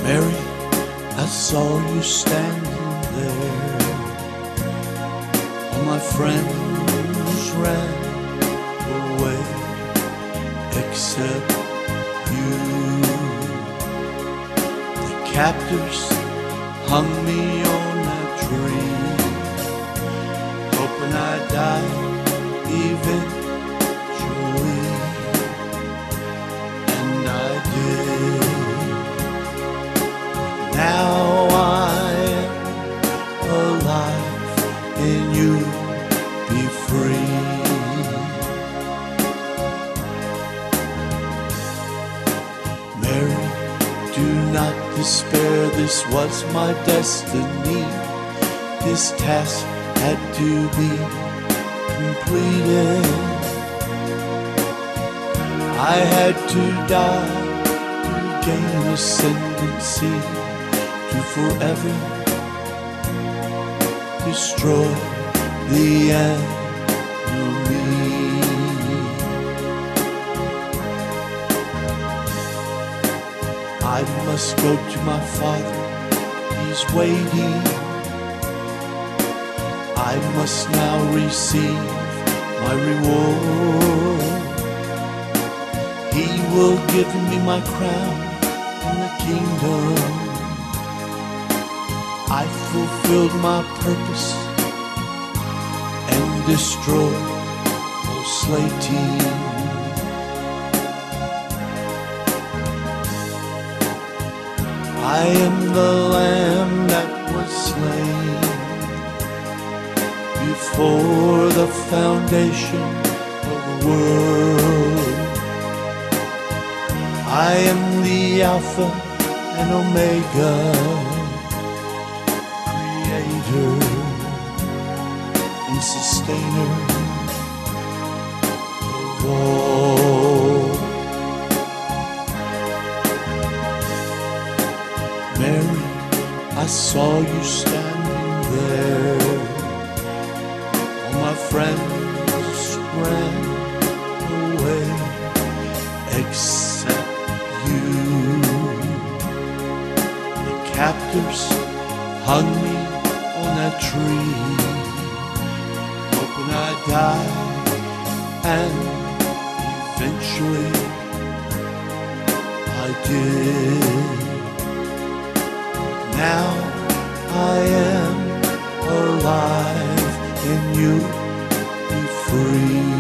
Mary, I saw you standing there. All my friends ran away except you. The captors hung me on that tree, hoping I'd die eventually, and I did. Now I am alive and you be free. Mary, do not despair, this was my destiny. This task had to be completed. I had to die to gain ascendancy, to forever destroy the enemy. I must go to my Father, He's waiting. I must now receive my reward. He will give me my crown in the kingdom. I fulfilled my purpose and destroyed all slating. I am the Lamb that was slain before the foundation of the world. I am the Alpha and Omega, and sustainer of all. Mary, I saw you standing there. All my friends ran away except you. The captors hung me on that tree, hoping I'd die, and eventually I did. Now I am alive and you be free.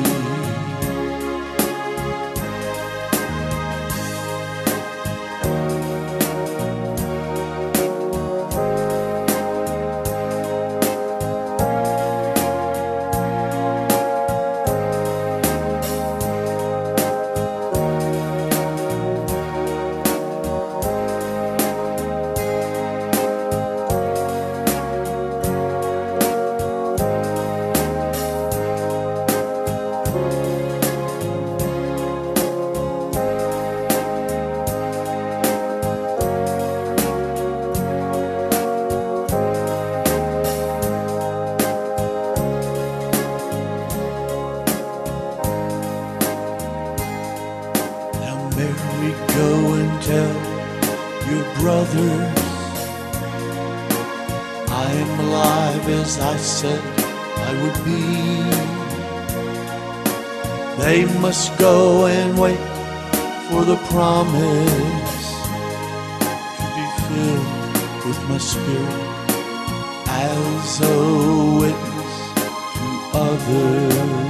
Mary, go and tell your brothers I am alive as I said I would be. They must go and wait for the promise to be filled with my spirit as a witness to others.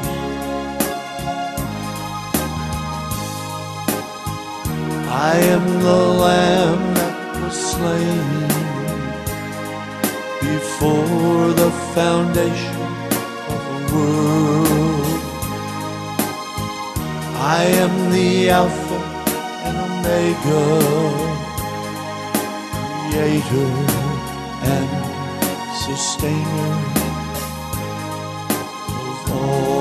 I am the Lamb that was slain before the foundation of the world. I am the Alpha and Omega, creator and sustainer of all.